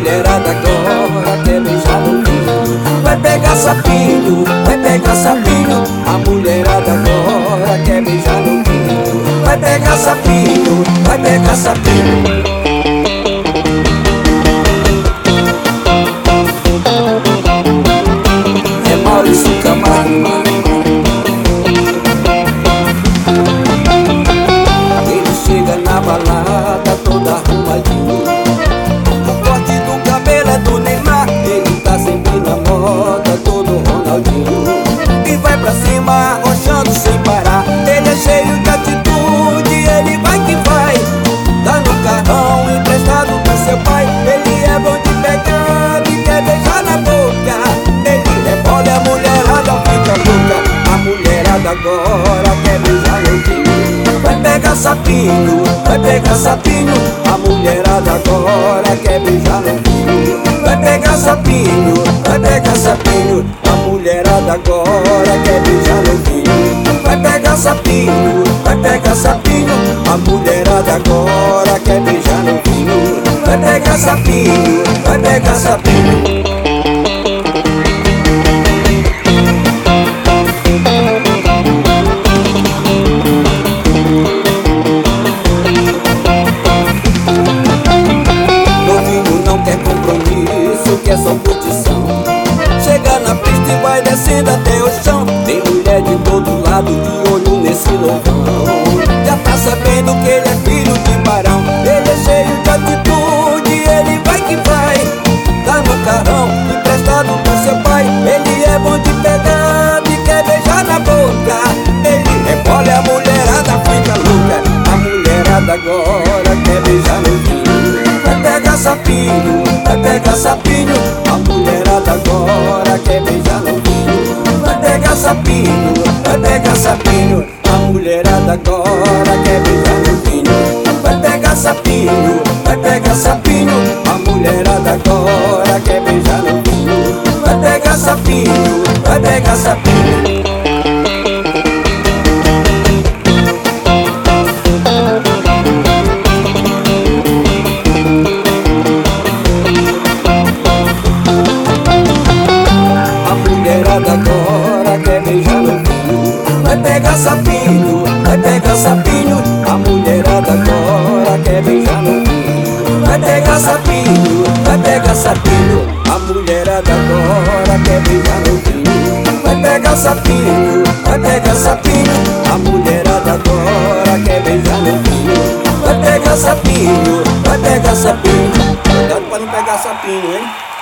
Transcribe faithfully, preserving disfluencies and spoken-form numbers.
mulherada agora quer beijar novinho. Vai pegar sapinho, vai pegar sapinho. A mulherada agora quer beijar novinho. Vai pegar sapinho, vai pegar sapinho. É Maurício Camargo. Ele chega na balada todo arrumadinho. O corte do cabelo é do Neymar. Ele tá sempre na moda, todo Ronaldinho. E vai pra cima, rochando sem parar. Ele é cheio de atitude, ele vai que vai. Tá no carrão emprestado do seu pai. Ele é bom de pegar e quer beijar na boca. Ele rebola e a mulherada fica louca. A mulherada agora quer beijar novinho. Vai pegar sapinho, vai pegar sapinho. A mulherada agora quer beijar novinho. Vai pegar sapinho, vai pegar sapinho. A mulherada agora quer beijar novinho. Vai pegar sapinho, vai pegar sapinho. A mulherada agora quer beijar novinho. Vai pegar sapinho, vai pegar sapinho. É só curtição. Chega na pista e vai descendo até o chão. Tem mulher de todo lado de olho nesse novão. Já tá sabendo que ele é filho de barão. Ele é cheio de atitude, ele vai que vai. Tá no carrão, emprestado do seu pai. Ele é bom de pegar e quer beijar na boca. Ele rebola e a mulherada fica louca. A mulherada agora quer beijar novinho. Vai pegar sapinho, vai pegar sapinho. A mulherada agora quer beijar novinho. Vai pegar sapinho, vai pegar sapinho. A mulherada agora quer beijar novinho. Vai pegar sapinho, vai pegar sapinho. A mulherada agora quer beijar novinho. Vai pegar sapinho, vai pegar sapinho. Agora quer beijar novinho. Vai pegar sapinho, vai pegar sapinho. A mulherada agora quer beijar novinho. Vai pegar sapinho, vai pegar sapinho. A mulherada agora quer beijar novinho. Vai pegar sapinho, vai pegar sapinho. A mulherada agora quer beijar novinho. Vai pegar sapinho, vai pegar sapinho. Cuidado pra não pegar sapinho, hein?